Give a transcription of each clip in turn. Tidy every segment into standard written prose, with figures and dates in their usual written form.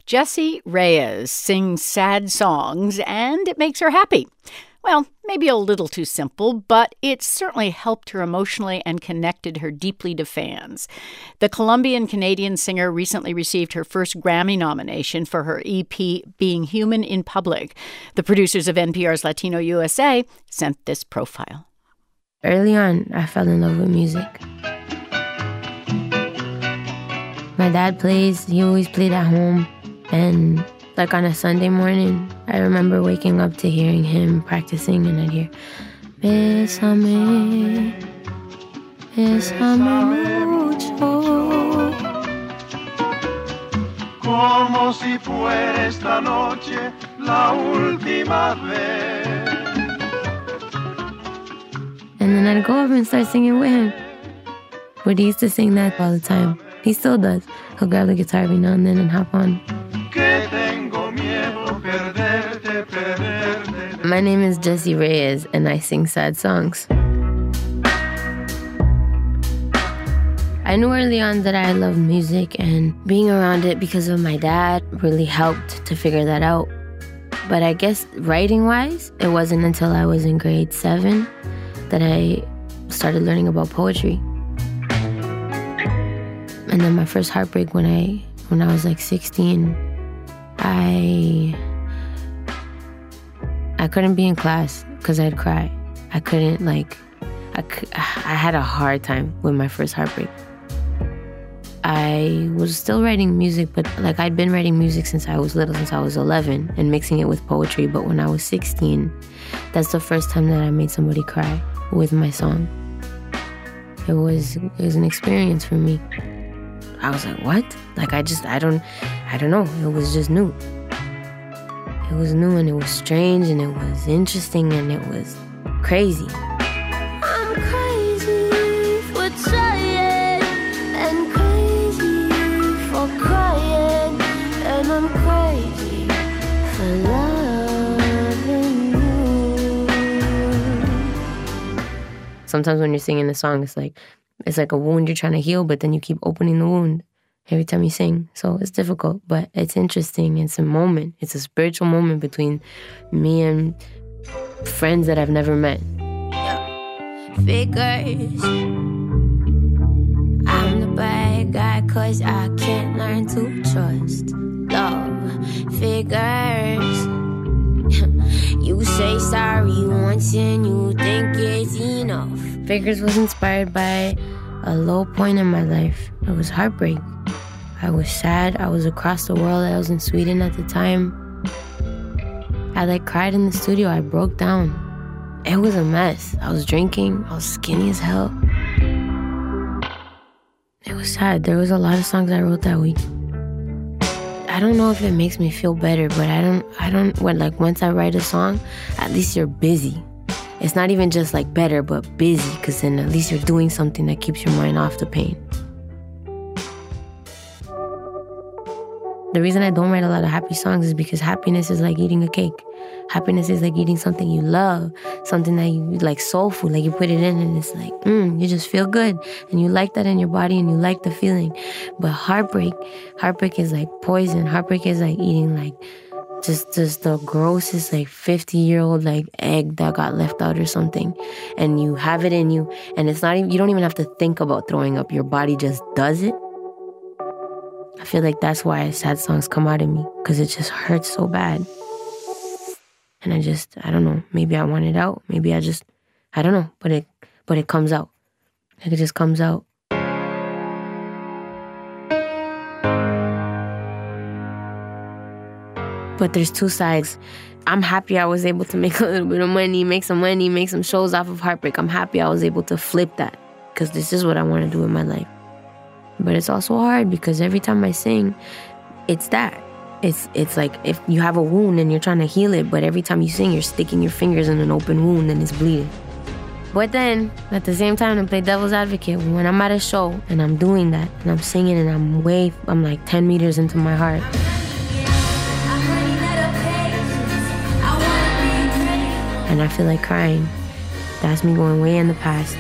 Jessie Reyez sings sad songs, and it makes her happy. Well, maybe a little too simple, but it certainly helped her emotionally and connected her deeply to fans. The Colombian-Canadian singer recently received her first Grammy nomination for her EP, Being Human in Public. The producers of NPR's Latino USA sent this profile. Early on, I fell in love with music. My dad plays, he always played at home, and like on a Sunday morning, I remember waking up to hearing him practicing, and I'd hear, Bésame, bésame mucho. Como si fuera esta noche la última vez. And then I'd go over and start singing with him. But he used to sing that all the time. He still does. He'll grab the guitar every now and then and hop on. My name is Jessie Reyez, and I sing sad songs. I knew early on that I loved music, and being around it because of my dad really helped to figure that out. But I guess writing-wise, it wasn't until I was in grade 7 that I started learning about poetry. And then my first heartbreak when I was like 16, I couldn't be in class because I'd cry. I couldn't I had a hard time with my first heartbreak. I was still writing music, but I'd been writing music since I was little, since I was 11, and mixing it with poetry. But when I was 16, that's the first time that I made somebody cry with my song. It was an experience for me. I was like, what? I don't know. It was just new. It was new, and it was strange, and it was interesting, and it was crazy. I'm crazy for trying, and crazy for crying, and I'm crazy for loving you. Sometimes when you're singing a song, it's like a wound you're trying to heal, but then you keep opening the wound every time you sing. So it's difficult, but it's interesting. It's a moment. It's a spiritual moment between me and friends that I've never met. Figures. I'm the bad guy 'cause I can't learn to trust. Love. Figures. You say sorry once and you think it's enough. Figures was inspired by a low point in my life. It was heartbreak. I was sad. I was across the world. I was in Sweden at the time. I cried in the studio. I broke down. It was a mess. I was drinking. I was skinny as hell. It was sad. There was a lot of songs I wrote that week. I don't know if it makes me feel better, but once I write a song, at least you're busy. It's not even just better, but busy, because then at least you're doing something that keeps your mind off the pain. The reason I don't write a lot of happy songs is because happiness is like eating a cake. Happiness is like eating something you love, something that you like, soul food. You put it in and it's you just feel good. And you like that in your body and you like the feeling. But heartbreak is like poison. Heartbreak is like eating just the grossest 50-year-old egg that got left out or something. And you have it in you, and it's not even, you don't even have to think about throwing up. Your body just does it. I feel like that's why sad songs come out of me, because it just hurts so bad. And I don't know, maybe I want it out. Maybe I don't know, but it comes out. It just comes out. But there's two sides. I'm happy I was able to make a little bit of money, make some shows off of heartbreak. I'm happy I was able to flip that, because this is what I want to do in my life. But it's also hard because every time I sing, it's that. It's like if you have a wound and you're trying to heal it, but every time you sing, you're sticking your fingers in an open wound and it's bleeding. But then, at the same time, I play devil's advocate. When I'm at a show and I'm doing that, and I'm singing and I'm 10 meters into my heart. And I feel like crying. That's me going way in the past.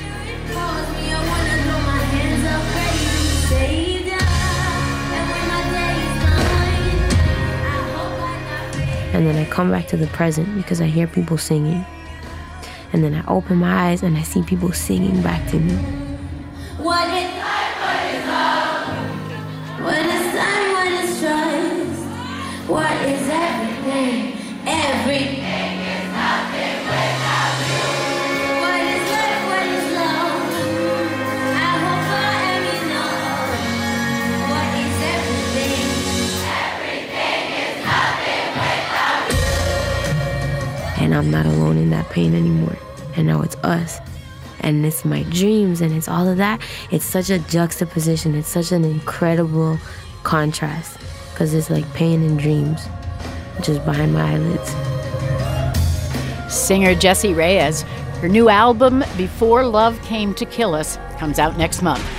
And then I come back to the present because I hear people singing. And then I open my eyes and I see people singing back to me. What is life? What is love? What is sun? What is trust? What is everything? Everything is nothing without you. What is life? What is love? I hope forever you know. What is everything? Everything is nothing without you. And I'm not alone in that pain anymore. And now it's us. And it's my dreams and it's all of that. It's such a juxtaposition. It's such an incredible contrast. Because it's like pain and dreams just behind my eyelids. Singer Jessie Reyez. Her new album, Before Love Came to Kill Us, comes out next month.